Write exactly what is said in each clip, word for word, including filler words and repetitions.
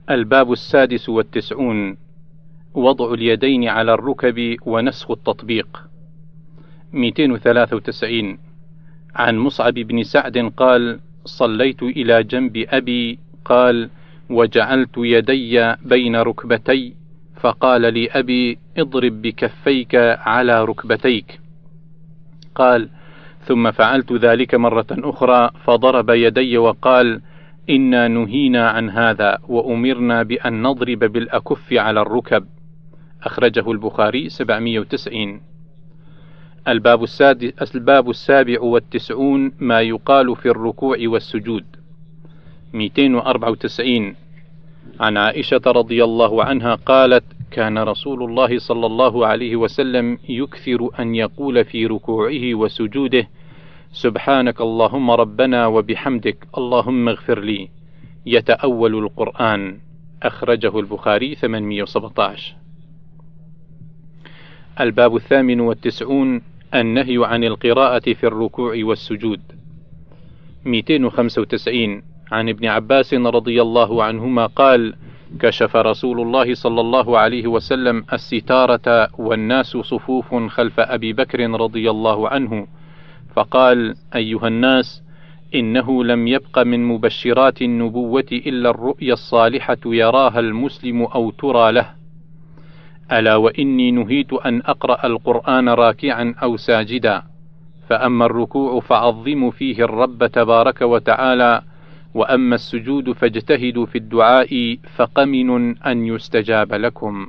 الباب السادس والتسعون: وضع اليدين على الركب ونسخ التطبيق. مئتين وثلاثة وتسعين عن مصعب بن سعد قال: صليت إلى جنب أبي، قال: وجعلت يدي بين ركبتي، فقال لي أبي: اضرب بكفيك على ركبتيك. قال: ثم فعلت ذلك مرة أخرى فضرب يدي وقال: إنا نهينا عن هذا وأمرنا بأن نضرب بالأكف على الركب. أخرجه البخاري سبعمئة وتسعين. الباب السادس الباب السابع والتسعون: ما يقال في الركوع والسجود. مئتين وأربعة وتسعين عن عائشة رضي الله عنها قالت: كان رسول الله صلى الله عليه وسلم يكثر أن يقول في ركوعه وسجوده: سبحانك اللهم ربنا وبحمدك اللهم اغفر لي، يتأول القرآن. أخرجه البخاري ثمانمئة وسبعة عشر. الباب الثامن والتسعون: النهي عن القراءة في الركوع والسجود. مئتين وخمسة وتسعين عن ابن عباس رضي الله عنهما قال: كشف رسول الله صلى الله عليه وسلم الستارة والناس صفوف خلف أبي بكر رضي الله عنه، فقال: أيها الناس، إنه لم يبق من مبشرات النبوة إلا الرؤيا الصالحة يراها المسلم أو ترى له، ألا وإني نهيت أن أقرأ القرآن راكعا أو ساجدا، فأما الركوع فعظموا فيه الرب تبارك وتعالى، وأما السجود فاجتهدوا في الدعاء فقمن أن يستجاب لكم.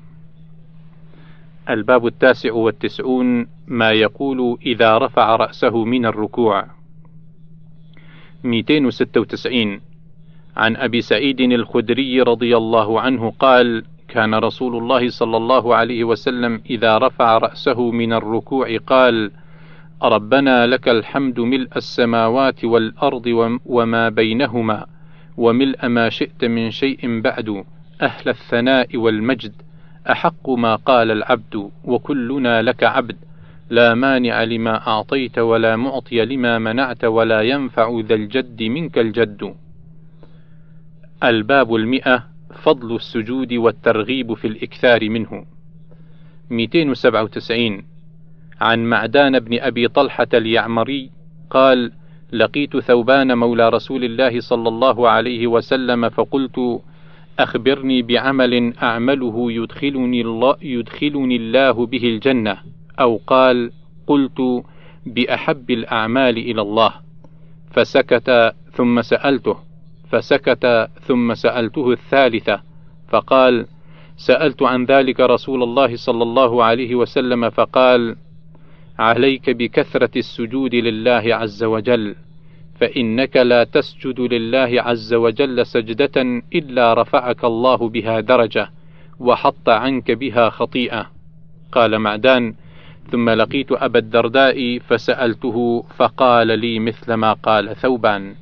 الباب التاسع والتسعون: ما يقول إذا رفع رأسه من الركوع. مئتين وستة وتسعين عن أبي سعيد الخدري رضي الله عنه قال: كان رسول الله صلى الله عليه وسلم إذا رفع رأسه من الركوع قال: ربنا لك الحمد ملء السماوات والأرض وما بينهما، وملء ما شئت من شيء بعد، أهل الثناء والمجد، أحق ما قال العبد، وكلنا لك عبد، لا مانع لما أعطيت ولا معطي لما منعت ولا ينفع ذا الجد منك الجد. الباب المئة: فضل السجود والترغيب في الإكثار منه. مئتين وسبعة وتسعين عن معدان بن أبي طلحة اليعمري قال: لقيت ثوبان مولى رسول الله صلى الله عليه وسلم فقلت: أخبرني بعمل أعمله يدخلني الله, يدخلني الله به الجنة، أو قال: قلت: بأحب الأعمال إلى الله، فسكت ثم سألته، فسكت ثم سألته الثالثة، فقال: سألت عن ذلك رسول الله صلى الله عليه وسلم فقال: عليك بكثرة السجود لله عز وجل، فإنك لا تسجد لله عز وجل سجدة إلا رفعك الله بها درجة وحط عنك بها خطيئة. قال معدان: ثم لقيت أبا الدرداء فسألته فقال لي مثل ما قال ثوبان.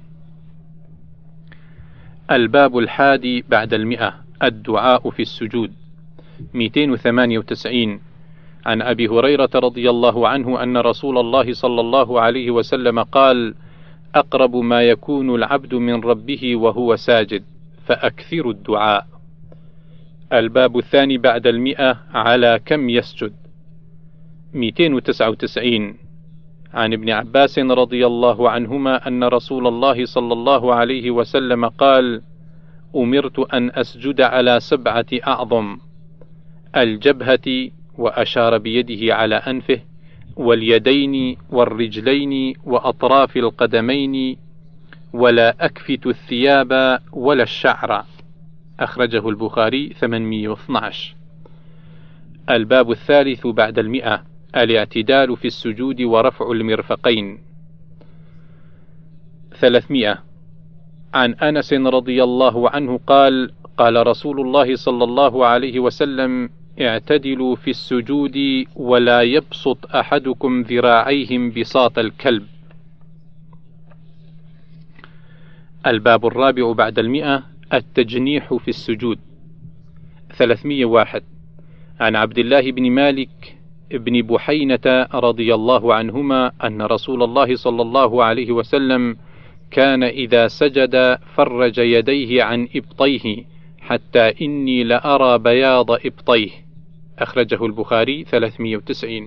الباب الحادي بعد المئة: الدعاء في السجود. مئتين وثمانية وتسعين عن أبي هريرة رضي الله عنه أن رسول الله صلى الله عليه وسلم قال: أقرب ما يكون العبد من ربه وهو ساجد، فأكثروا الدعاء. الباب الثاني بعد المئة: على كم يسجد. مئتين وتسعة وتسعين عن ابن عباس رضي الله عنهما أن رسول الله صلى الله عليه وسلم قال: أمرت أن أسجد على سبعة أعظم: الجبهة، وأشار بيده على أنفه، واليدين والرجلين وأطراف القدمين، ولا أكفت الثياب ولا الشعر. أخرجه البخاري ثمانمئة واثني عشر. الباب الثالث بعد المئة: الاعتدال في السجود ورفع المرفقين. ثلاثمئة عن أنس رضي الله عنه قال: قال رسول الله صلى الله عليه وسلم: اعتدلوا في السجود ولا يبسط أحدكم ذراعيهم بساط الكلب. الباب الرابع بعد المئة: التجنيح في السجود. ثلاثمئة وواحد عن عبد الله بن مالك بن بحينة رضي الله عنهما أن رسول الله صلى الله عليه وسلم كان إذا سجد فرج يديه عن إبطيه حتى إني لأرى بياض إبطيه. أخرجه البخاري ثلاثمائة وتسعين.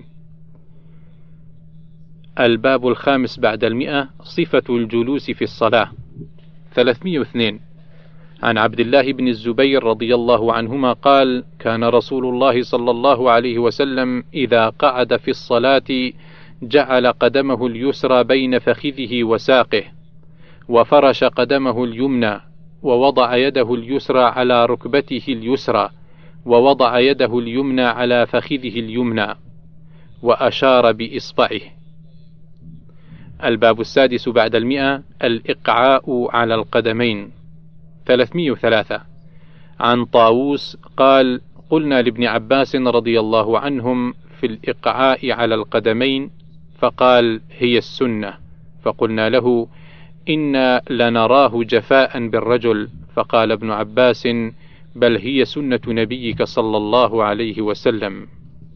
الباب الخامس بعد المئة، صفة الجلوس في الصلاة. ثلاثمائة واثنين. عن عبد الله بن الزبير رضي الله عنهما قال: كان رسول الله صلى الله عليه وسلم إذا قعد في الصلاة جعل قدمه اليسرى بين فخذه وساقه، وفرش قدمه اليمنى، ووضع يده اليسرى على ركبته اليسرى، ووضع يده اليمنى على فخذه اليمنى، وأشار بإصبعه. الباب السادس بعد المئة، الإقعاء على القدمين. ثلاثمائة وثلاثة. عن طاووس قال: قلنا لابن عباس رضي الله عنهم في الإقعاء على القدمين، فقال: هي السنة. فقلنا له: إنا لنراه جفاء بالرجل. فقال ابن عباس: بل هي سنة نبيك صلى الله عليه وسلم.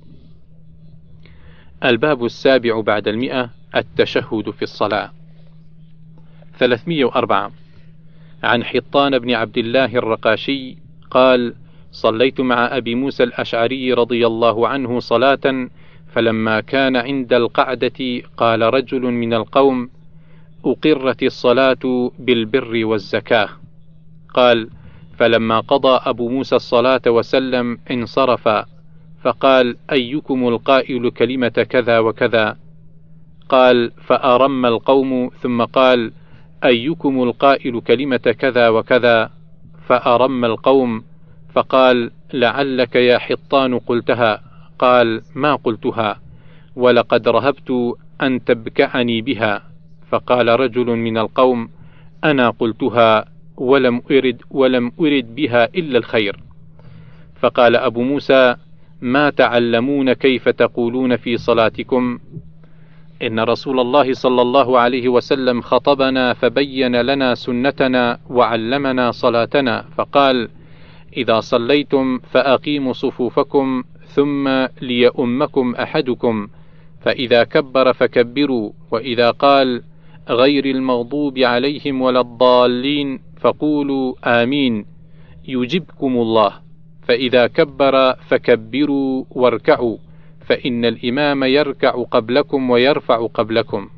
الباب السابع بعد المئة، التشهد في الصلاة. ثلاثمائة وأربعة. عن حطان بن عبد الله الرقاشي قال: صليت مع أبي موسى الأشعري رضي الله عنه صلاة، فلما كان عند القعدة قال رجل من القوم: أقرت الصلاة بالبر والزكاة. قال: فلما قضى أبو موسى الصلاة وسلم انصرف، فقال: أيكم القائل كلمة كذا وكذا؟ قال: فأرم القوم، ثم قال: أيكم القائل كلمة كذا وكذا؟ فأرم القوم، فقال: لعلك يا حطان قلتها. قال: ما قلتها، ولقد رهبت أن تبكعني بها. فقال رجل من القوم: أنا قلتها، ولم أرد, ولم أرد بها إلا الخير. فقال أبو موسى: ما تعلمون كيف تقولون في صلاتكم؟ إن رسول الله صلى الله عليه وسلم خطبنا فبين لنا سنتنا وعلمنا صلاتنا، فقال: إذا صليتم فأقيموا صفوفكم، ثم ليؤمكم أحدكم، فإذا كبر فكبروا، وإذا قال غير المغضوب عليهم ولا الضالين فقولوا آمين يجبكم الله، فإذا كبر فكبروا واركعوا، فإن الإمام يركع قبلكم ويرفع قبلكم.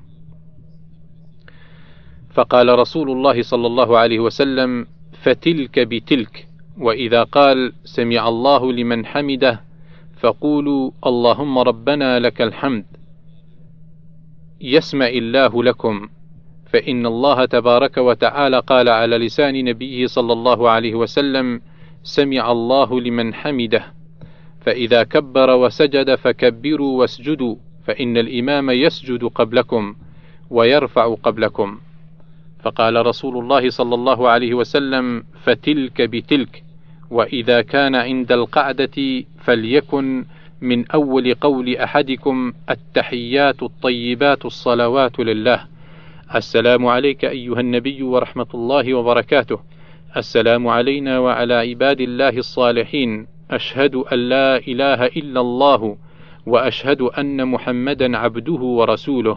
فقال رسول الله صلى الله عليه وسلم: فتلك بتلك. وإذا قال سمع الله لمن حمده فقولوا اللهم ربنا لك الحمد يسمع الله لكم، فإن الله تبارك وتعالى قال على لسان نبيه صلى الله عليه وسلم: سمع الله لمن حمده. فإذا كبر وسجد فكبروا واسجدوا، فإن الإمام يسجد قبلكم ويرفع قبلكم. فقال رسول الله صلى الله عليه وسلم: فتلك بتلك. وإذا كان عند القعدة فليكن من أول قول أحدكم: التحيات الطيبات الصلوات لله، السلام عليك أيها النبي ورحمة الله وبركاته، السلام علينا وعلى عباد الله الصالحين، أشهد أن لا إله إلا الله وأشهد أن محمدا عبده ورسوله.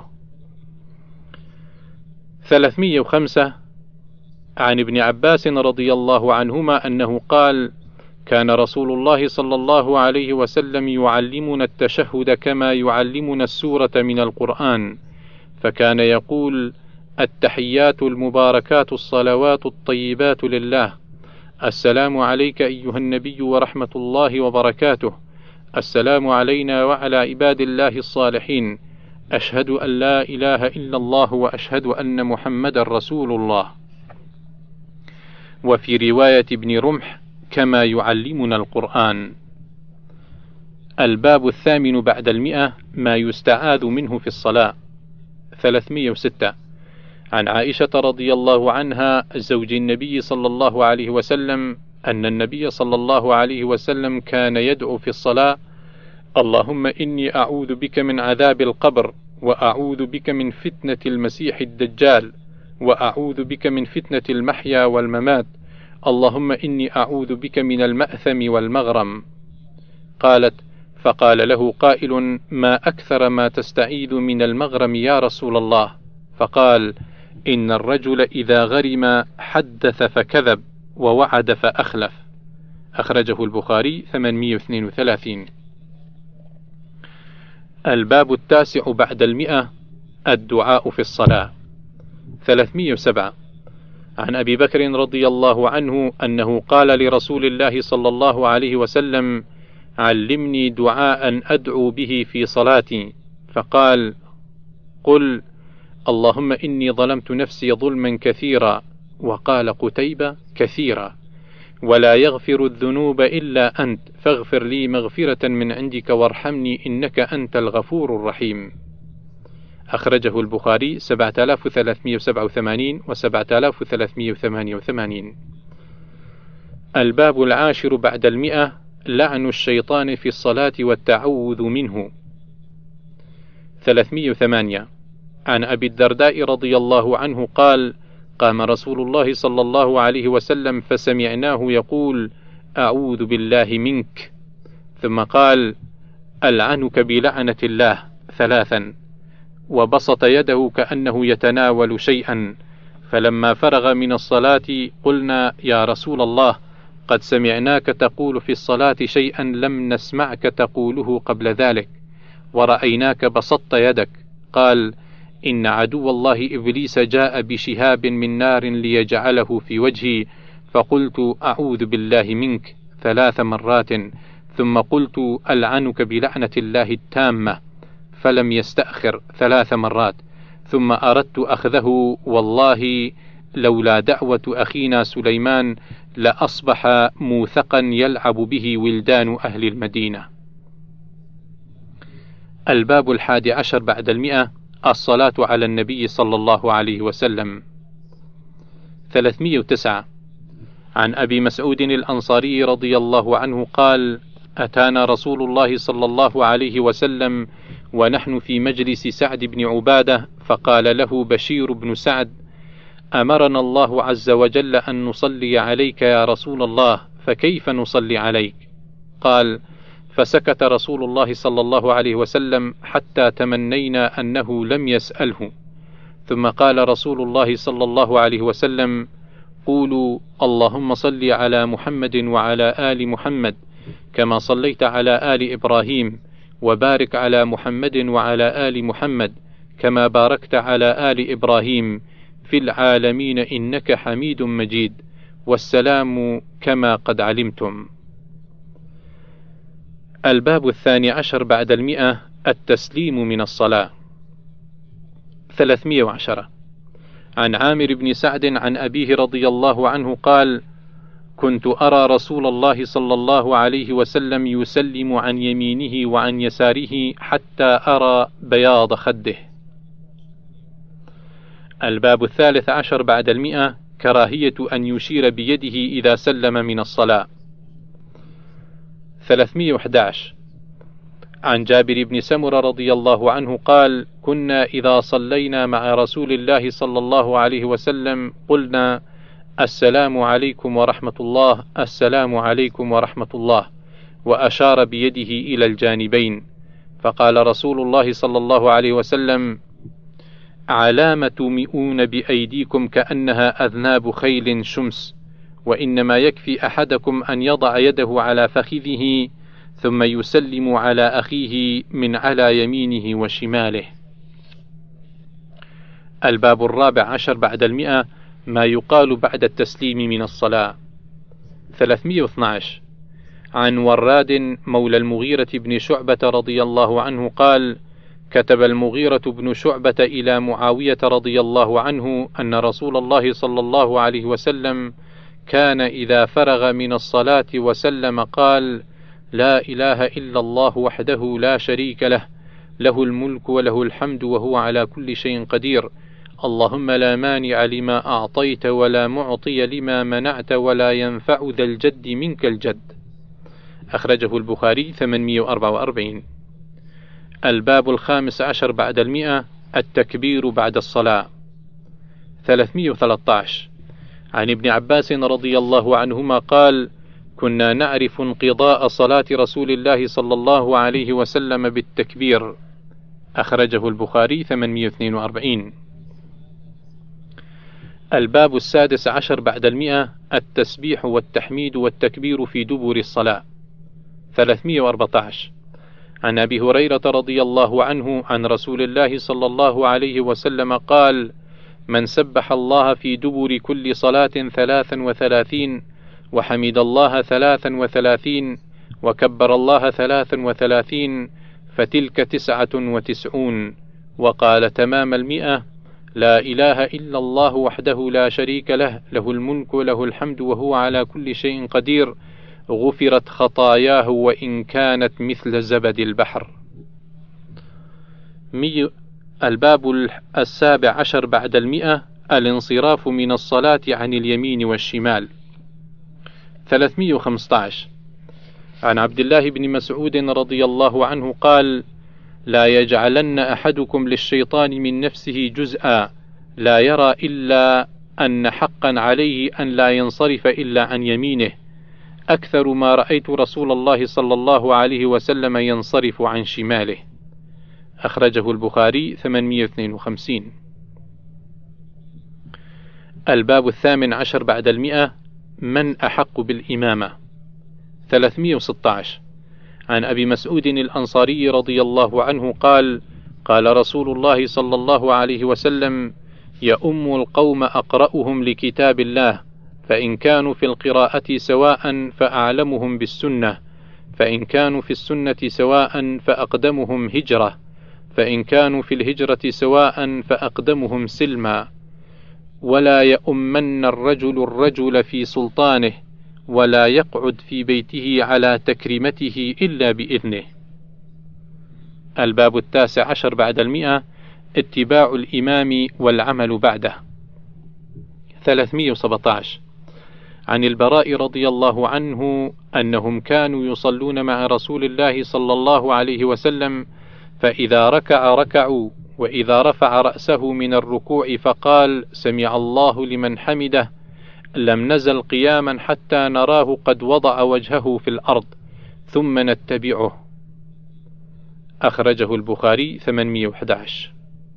ثلاثمائة وخمسة. عن ابن عباس رضي الله عنهما أنه قال: كان رسول الله صلى الله عليه وسلم يعلمنا التشهد كما يعلمنا السورة من القرآن، فكان يقول: التحيات المباركات الصلوات الطيبات لله، السلام عليك أيها النبي ورحمة الله وبركاته، السلام علينا وعلى عباد الله الصالحين، أشهد أن لا إله إلا الله وأشهد أن محمد رسول الله. وفي رواية ابن رمح: كما يعلمنا القرآن. الباب الثامن بعد المئة، ما يستعاذ منه في الصلاة. ثلاثمائة وستة. عن عائشة رضي الله عنها زوج النبي صلى الله عليه وسلم أن النبي صلى الله عليه وسلم كان يدعو في الصلاة: اللهم إني أعوذ بك من عذاب القبر، وأعوذ بك من فتنة المسيح الدجال، وأعوذ بك من فتنة المحيا والممات، اللهم إني أعوذ بك من المأثم والمغرم. قالت: فقال له قائل: ما أكثر ما تستعيذ من المغرم يا رسول الله؟ فقال: إن الرجل إذا غرم حدث فكذب، ووعد فأخلف. أخرجه البخاري ثمانمائة واثنين وثلاثين. الباب التاسع بعد المئة الدعاء في الصلاة. ثلاثمائة وسبعة عن أبي بكر رضي الله عنه أنه قال لرسول الله صلى الله عليه وسلم: علمني دعاء أدعو به في صلاتي. فقال: قل اللهم إني ظلمت نفسي ظلما كثيرا. وقال قتيبة: كثيرا، ولا يغفر الذنوب إلا أنت، فاغفر لي مغفرة من عندك وارحمني إنك أنت الغفور الرحيم. أخرجه البخاري سبعة آلاف وثلاثمائة وسبعة وثمانين و سبعة آلاف وثلاثمائة وثمانية وثمانين. الباب العاشر بعد المئة لعن الشيطان في الصلاة والتعوذ منه. ثلاثمائة وثمانية عن أبي الدرداء رضي الله عنه قال: قام رسول الله صلى الله عليه وسلم فسمعناه يقول: أعوذ بالله منك، ثم قال: ألعنك بلعنة الله ثلاثا، وبسط يده كأنه يتناول شيئا. فلما فرغ من الصلاة قلنا: يا رسول الله، قد سمعناك تقول في الصلاة شيئا لم نسمعك تقوله قبل ذلك، ورأيناك بسطت يدك. قال: إن عدو الله إبليس جاء بشهاب من نار ليجعله في وجهي، فقلت: أعوذ بالله منك ثلاث مرات، ثم قلت: ألعنك بلعنة الله التامة، فلم يستأخر ثلاث مرات، ثم أردت أخذه، والله لولا دعوة أخينا سليمان لأصبح موثقا يلعب به ولدان أهل المدينة. الباب الحادي عشر بعد المئة الصلاة على النبي صلى الله عليه وسلم. ثلاثمائة وتسعة عن أبي مسعود الأنصاري رضي الله عنه قال: أتانا رسول الله صلى الله عليه وسلم ونحن في مجلس سعد بن عبادة، فقال له بشير بن سعد: أمرنا الله عز وجل أن نصلي عليك يا رسول الله، فكيف نصلي عليك؟ قال: فسكت رسول الله صلى الله عليه وسلم حتى تمنينا أنه لم يسأله، ثم قال رسول الله صلى الله عليه وسلم: قولوا اللهم صل على محمد وعلى آل محمد كما صليت على آل إبراهيم، وبارك على محمد وعلى آل محمد كما باركت على آل إبراهيم في العالمين إنك حميد مجيد، والسلام كما قد علمتم. الباب الثاني عشر بعد المئة التسليم من الصلاة. ثلاثمائة وعشرة عن عامر بن سعد عن أبيه رضي الله عنه قال: كنت أرى رسول الله صلى الله عليه وسلم يسلم عن يمينه وعن يساره حتى أرى بياض خده. الباب الثالث عشر بعد المئة كراهية أن يشير بيده إذا سلم من الصلاة. ثلاثمائة وأحد عشر عن جابر بن سمرة رضي الله عنه قال: كنا إذا صلينا مع رسول الله صلى الله عليه وسلم قلنا: السلام عليكم ورحمة الله، السلام عليكم ورحمة الله، وأشار بيده إلى الجانبين. فقال رسول الله صلى الله عليه وسلم: علام تومئون بأيديكم كأنها أذناب خيل شمس، وإنما يكفي أحدكم أن يضع يده على فخذه ثم يسلم على أخيه من على يمينه وشماله. الباب الرابع عشر بعد المئة ما يقال بعد التسليم من الصلاة. ثلاثمائة واثني عشر عن وراد مولى المغيرة بن شعبة رضي الله عنه قال: كتب المغيرة بن شعبة إلى معاوية رضي الله عنه أن رسول الله صلى الله عليه وسلم كان إذا فرغ من الصلاة وسلم قال: لا إله إلا الله وحده لا شريك له، له الملك وله الحمد وهو على كل شيء قدير، اللهم لا مانع لما أعطيت ولا معطي لما منعت ولا ينفع ذا الجد منك الجد. أخرجه البخاري ثمانمائة وأربعة وأربعين. الباب الخامس عشر بعد المئة التكبير بعد الصلاة. ثلاثمائة وثلاثة عشر عن ابن عباس رضي الله عنهما قال: كنا نعرف انقضاء صلاة رسول الله صلى الله عليه وسلم بالتكبير. أخرجه البخاري ثمانمائة واثنين وأربعين. الباب السادس عشر بعد المئة، التسبيح والتحميد والتكبير في دبر الصلاة. ثلاثمئة وأربعة عشر عن أبي هريرة رضي الله عنه عن رسول الله صلى الله عليه وسلم قال: من سبح الله في دبر كل صلاة ثلاثا وثلاثين، وحمد الله ثلاثا وثلاثين، وكبر الله ثلاثا وثلاثين، فتلك تسعة وتسعون. وقال تمام المئة: لا إله إلا الله وحده لا شريك له، له الملك وله الحمد وهو على كل شيء قدير، غفرت خطاياه وإن كانت مثل زبد البحر. الباب السابع عشر بعد المئة، الانصراف من الصلاة عن اليمين والشمال. ثلاثمئة وخمسة عشر عن عبد الله بن مسعود رضي الله عنه قال: لا يجعلن أحدكم للشيطان من نفسه جزءا، لا يرى إلا أن حقا عليه أن لا ينصرف إلا عن يمينه، أكثر ما رأيت رسول الله صلى الله عليه وسلم ينصرف عن شماله. أخرجه البخاري. ثمانمئة واثنين وخمسين. الباب الثامن عشر بعد المئة، من أحق بالإمامة. ثلاثمئة وستة عشر عن أبي مسعود الأنصاري رضي الله عنه قال: قال رسول الله صلى الله عليه وسلم: يؤم القوم أقرأهم لكتاب الله، فإن كانوا في القراءة سواء فأعلمهم بالسنة، فإن كانوا في السنة سواء فأقدمهم هجرة، فإن كانوا في الهجرة سواء فأقدمهم سلما. ولا يؤمن الرجل الرجل في سلطانه، ولا يقعد في بيته على تكريمته إلا بإذنه. الباب التاسع عشر بعد المئة، اتباع الإمام والعمل بعده. ثلاثمئة وسبعة عشر عن البراء رضي الله عنه أنهم كانوا يصلون مع رسول الله صلى الله عليه وسلم، فإذا ركع ركعوا، وإذا رفع رأسه من الركوع فقال: سمع الله لمن حمده، لم نزل قياما حتى نراه قد وضع وجهه في الأرض، ثم نتبعه. أخرجه البخاري. ثمانمئة وأحد عشر.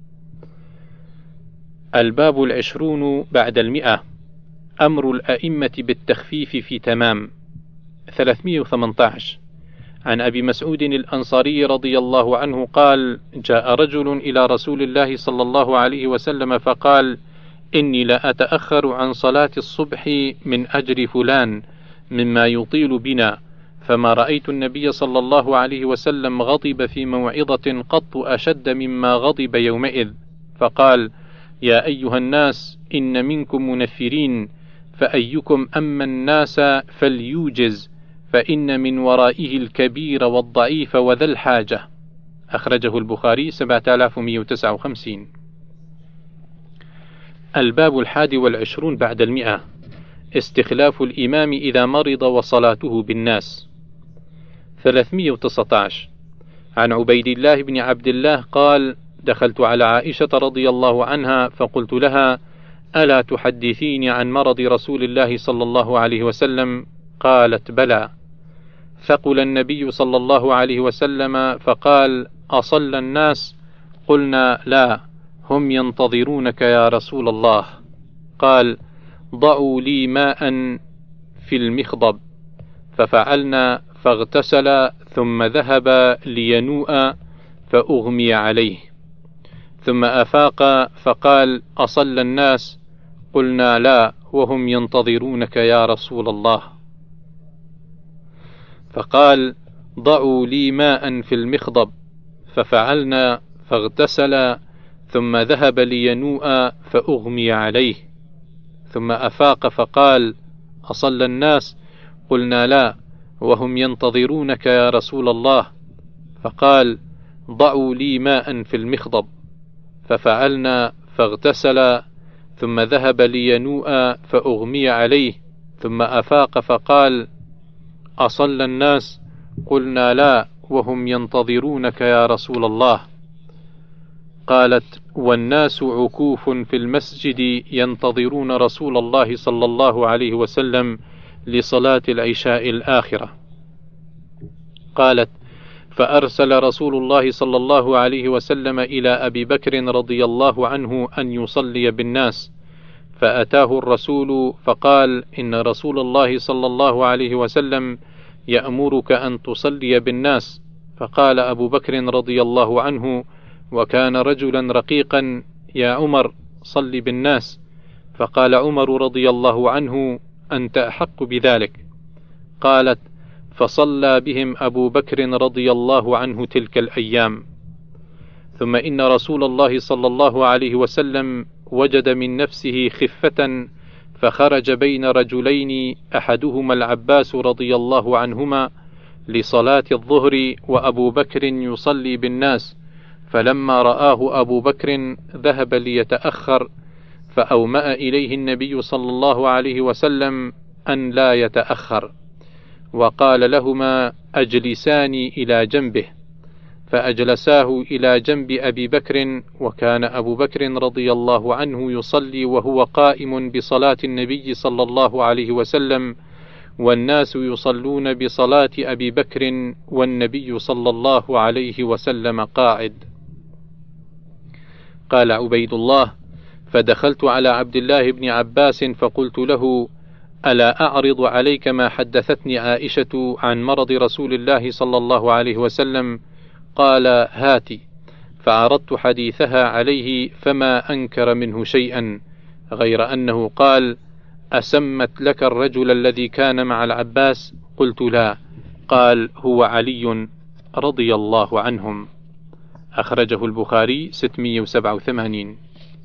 الباب العشرون بعد المئة، أمر الأئمة بالتخفيف في تمام. ثلاثمئة وثمانية عشر عن أبي مسعود الأنصاري رضي الله عنه قال: جاء رجل إلى رسول الله صلى الله عليه وسلم فقال: إني لا أتأخر عن صلاة الصبح من أجر فلان مما يطيل بنا، فما رأيت النبي صلى الله عليه وسلم غضب في موعظة قط أشد مما غضب يومئذ، فقال: يا أيها الناس، إن منكم منفرين، فأيكم أما الناس فليوجز، فإن من ورائه الكبير والضعيف وذا الحاجة. أخرجه البخاري. سبعة آلاف ومئة وتسعة وخمسين. الباب الحادي والعشرون بعد المئة، استخلاف الإمام إذا مرض وصلاته بالناس. ثلاثمئة وتسعة عشر عن عبيد الله بن عبد الله قال: دخلت على عائشة رضي الله عنها فقلت لها: ألا تحدثيني عن مرض رسول الله صلى الله عليه وسلم؟ قالت: بلى. ثقل النبي صلى الله عليه وسلم فقال: أصلى الناس؟ قلنا: لا، هم ينتظرونك يا رسول الله. قال: ضعوا لي ماء في المخضب، ففعلنا، فاغتسل، ثم ذهب لينوء فأغمي عليه، ثم أفاق فقال: أصلى الناس؟ قلنا: لا، وهم ينتظرونك يا رسول الله. فقال: ضعوا لي ماء في المخضب، ففعلنا، فاغتسل، ثم ذهب لينوء فأغمي عليه، ثم أفاق فقال: أصلى الناس؟ قلنا: لا، وهم ينتظرونك يا رسول الله. فقال: ضعوا لي ماء في المخضب، ففعلنا، فاغتسل، ثم ذهب لينوء فأغمي عليه، ثم أفاق فقال: أصلى الناس؟ قلنا: لا، وهم ينتظرونك يا رسول الله. قالت: والناس عكوف في المسجد ينتظرون رسول الله صلى الله عليه وسلم لصلاة العشاء الآخرة. قالت: فأرسل رسول الله صلى الله عليه وسلم إلى أبي بكر رضي الله عنه أن يصلي بالناس، فأتاه الرسول فقال: إن رسول الله صلى الله عليه وسلم يأمرك أن تصلي بالناس. فقال أبو بكر رضي الله عنه وكان رجلا رقيقا: يا عمر صل بالناس. فقال عمر رضي الله عنه: أنت أحق بذلك. قالت: فصلى بهم أبو بكر رضي الله عنه تلك الأيام. ثم إن رسول الله صلى الله عليه وسلم وجد من نفسه خفة فخرج بين رجلين أحدهما العباس رضي الله عنهما لصلاة الظهر وأبو بكر يصلي بالناس، فلما رآه أبو بكر ذهب ليتأخر، فأومأ إليه النبي صلى الله عليه وسلم أن لا يتأخر، وقال لهما: أجلساني إلى جنبه. فأجلساه إلى جنب أبي بكر، وكان أبو بكر رضي الله عنه يصلي وهو قائم بصلاة النبي صلى الله عليه وسلم، والناس يصلون بصلاة أبي بكر والنبي صلى الله عليه وسلم قاعد. قال عبيد الله: فدخلت على عبد الله بن عباس فقلت له: ألا أعرض عليك ما حدثتني عائشة عن مرض رسول الله صلى الله عليه وسلم؟ قال: هاتي. فعرضت حديثها عليه فما أنكر منه شيئا، غير أنه قال: أسمت لك الرجل الذي كان مع العباس؟ قلت: لا. قال: هو علي رضي الله عنهم. أخرجه البخاري ستمائة وسبعة وثمانين.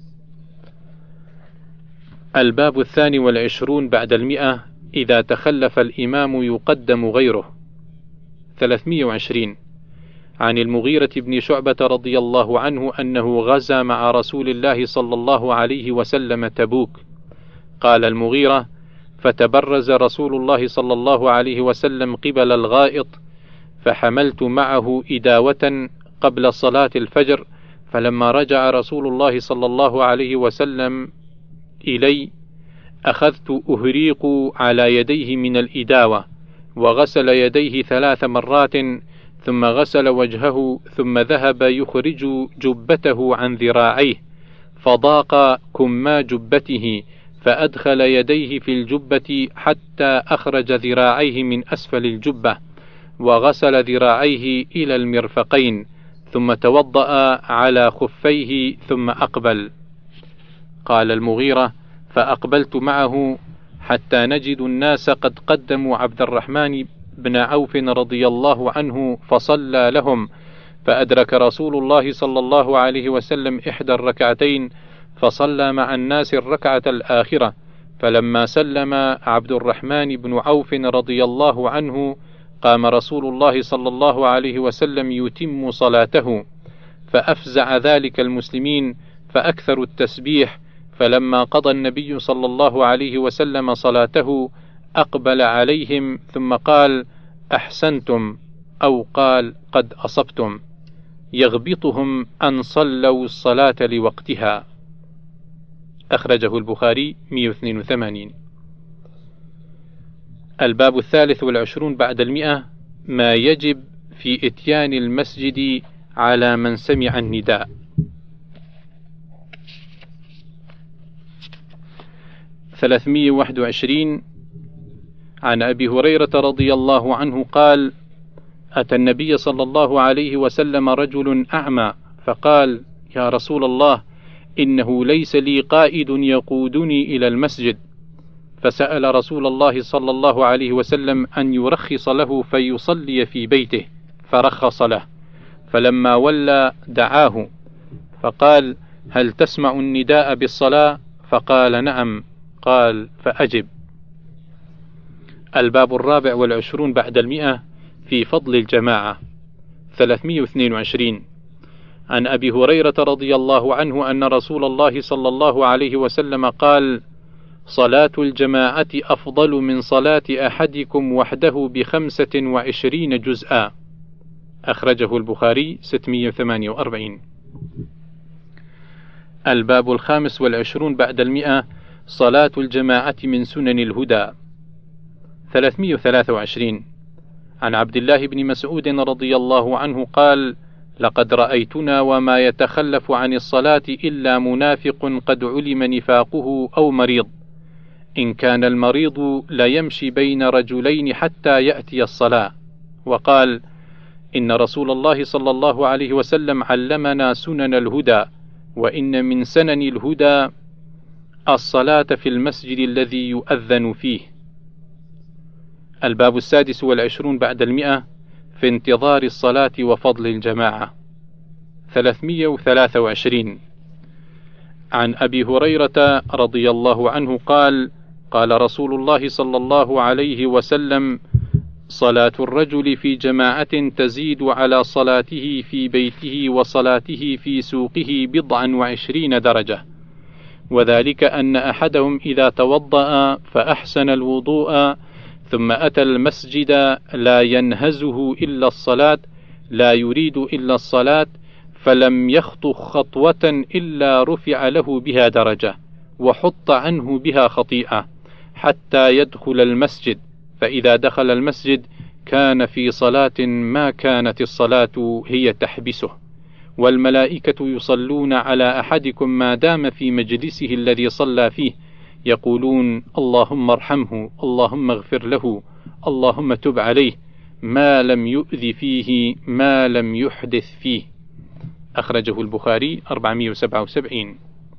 الباب الثاني والعشرون بعد المئة: إذا تخلف الإمام يقدم غيره. ثلاثمائة وعشرين. عن المغيرة بن شعبة رضي الله عنه أنه غزا مع رسول الله صلى الله عليه وسلم تبوك. قال المغيرة: فتبرز رسول الله صلى الله عليه وسلم قبل الغائط، فحملت معه إداوة قبل صلاة الفجر، فلما رجع رسول الله صلى الله عليه وسلم إلي أخذت أهريق على يديه من الإداوة، وغسل يديه ثلاث مرات، ثم غسل وجهه، ثم ذهب يخرج جبته عن ذراعيه، فضاق كما جبته، فأدخل يديه في الجبة حتى أخرج ذراعيه من أسفل الجبة، وغسل ذراعيه إلى المرفقين، ثم توضأ على خفيه ثم أقبل. قال المغيرة: فأقبلت معه حتى نجد الناس قد قدموا عبد الرحمن بن عوف رضي الله عنه فصلى لهم، فأدرك رسول الله صلى الله عليه وسلم إحدى الركعتين فصلى مع الناس الركعة الآخرة، فلما سلم عبد الرحمن بن عوف رضي الله عنه قام رسول الله صلى الله عليه وسلم يتم صلاته، فأفزع ذلك المسلمين فأكثروا التسبيح، فلما قضى النبي صلى الله عليه وسلم صلاته أقبل عليهم ثم قال: أحسنتم، أو قال: قد أصبتم، يغبطهم أن صلوا الصلاة لوقتها. أخرجه البخاري مئة واثنين وثمانين. الباب الثالث والعشرون بعد المئة: ما يجب في إتيان المسجد على من سمع النداء. ثلاثمائة وواحد وعشرين. عن أبي هريرة رضي الله عنه قال: أتى النبي صلى الله عليه وسلم رجل أعمى فقال: يا رسول الله، إنه ليس لي قائد يقودني إلى المسجد. فسأل رسول الله صلى الله عليه وسلم أن يرخص له فيصلي في بيته، فرخص له. فلما ولى دعاه فقال: هل تسمع النداء بالصلاة؟ فقال: نعم. قال: فأجب. الباب الرابع والعشرون بعد المئة في فضل الجماعة. ثلاثمائة واثنين وعشرين. عن أبي هريرة رضي الله عنه أن رسول الله صلى الله عليه وسلم قال: صلاة الجماعة أفضل من صلاة أحدكم وحده بخمسة وعشرين جزءا. أخرجه البخاري ستمائة وثمانية وأربعين. الباب الخامس والعشرون بعد المئة صلاة الجماعة من سنن الهدى. ثلاثمائة وثلاثة وعشرين. عن عبد الله بن مسعود رضي الله عنه قال: لقد رأيتنا وما يتخلف عن الصلاة إلا منافق قد علم نفاقه أو مريض، إن كان المريض ليمشي بين رجلين حتى يأتي الصلاة. وقال: إن رسول الله صلى الله عليه وسلم علمنا سنن الهدى، وإن من سنن الهدى الصلاة في المسجد الذي يؤذن فيه. الباب السادس والعشرون بعد المئة في انتظار الصلاة وفضل الجماعة. ثلاثمئة وثلاثة وعشرين عن أبي هريرة رضي الله عنه قال: قال رسول الله صلى الله عليه وسلم: صلاة الرجل في جماعة تزيد على صلاته في بيته وصلاته في سوقه بضعا وعشرين درجة، وذلك أن أحدهم إذا توضأ فأحسن الوضوء ثم أتى المسجد لا ينهزه إلا الصلاة، لا يريد إلا الصلاة، فلم يخطو خطوة إلا رفع له بها درجة وحط عنه بها خطيئة حتى يدخل المسجد، فإذا دخل المسجد كان في صلاة ما كانت الصلاة هي تحبسه، والملائكة يصلون على أحدكم ما دام في مجلسه الذي صلى فيه، يقولون: اللهم ارحمه، اللهم اغفر له، اللهم تب عليه، ما لم يؤذ فيه، ما لم يحدث فيه. أخرجه البخاري أربعمئة وسبعة وسبعين.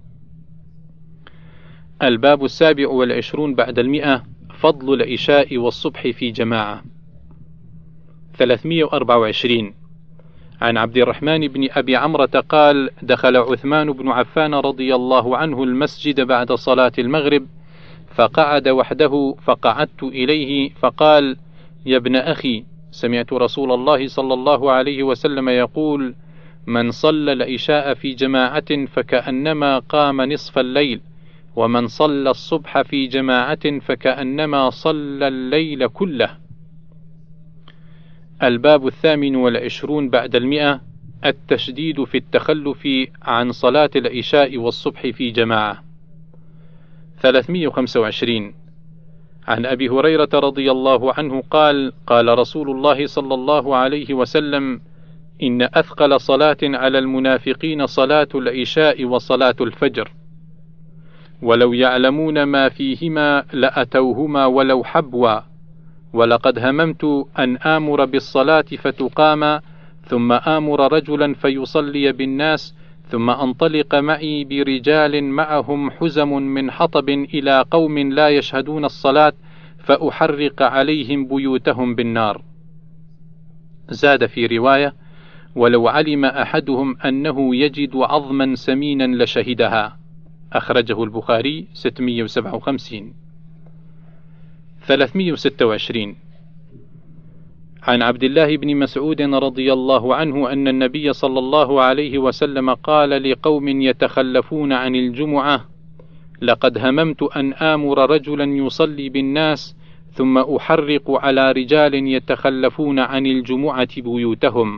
الباب السابع والعشرون بعد المئة فضل العشاء والصبح في جماعة. ثلاثمئة وأربعة وعشرين عن عبد الرحمن بن أبي عمرة قال: دخل عثمان بن عفان رضي الله عنه المسجد بعد صلاة المغرب، فقعد وحده، فقعدت إليه فقال: يا ابن أخي، سمعت رسول الله صلى الله عليه وسلم يقول: من صلى العشاء في جماعة فكأنما قام نصف الليل، ومن صلى الصبح في جماعة فكأنما صلى الليل كله. الباب الثامن والعشرون بعد المئة التشديد في التخلف عن صلاة العشاء والصبح في جماعة. ثلاثمئة وخمسة وعشرين عن أبي هريرة رضي الله عنه قال: قال رسول الله صلى الله عليه وسلم: إن أثقل صلاة على المنافقين صلاة العشاء وصلاة الفجر، ولو يعلمون ما فيهما لأتوهما ولو حبوا، ولقد هممت أن آمر بالصلاة فتقام، ثم آمر رجلا فيصلي بالناس، ثم أنطلق معي برجال معهم حزم من حطب إلى قوم لا يشهدون الصلاة، فأحرق عليهم بيوتهم بالنار. زاد في رواية: ولو علم أحدهم أنه يجد عظما سمينا لشهدها. أخرجه البخاري ستمئة وسبعة وخمسين. ثلاثمئة وستة وعشرين عن عبد الله بن مسعود رضي الله عنه أن النبي صلى الله عليه وسلم قال لقوم يتخلفون عن الجمعة: لقد هممت أن آمر رجلا يصلي بالناس ثم أحرق على رجال يتخلفون عن الجمعة بيوتهم.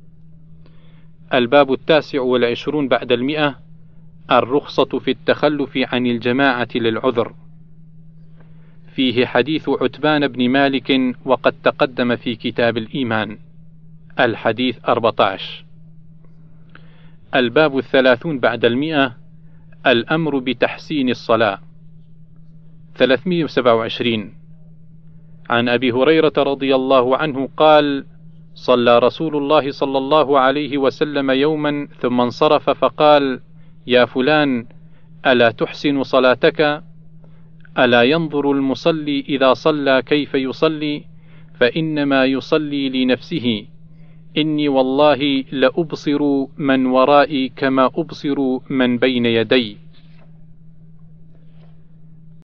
الباب التاسع والعشرون بعد المئة الرخصة في التخلف عن الجماعة للعذر. فيه حديث عتبان بن مالك وقد تقدم في كتاب الإيمان. الحديث أربعة عشر. الباب الثلاثون بعد المئة الأمر بتحسين الصلاة. ثلاثمئة وسبعة وعشرين عن أبي هريرة رضي الله عنه قال: صلى رسول الله صلى الله عليه وسلم يوما ثم انصرف فقال: يا فلان، ألا تحسن صلاتك؟ ألا ينظر المصلي إذا صلى كيف يصلي؟ فإنما يصلي لنفسه. إني والله لأبصر من ورائي كما أبصر من بين يدي.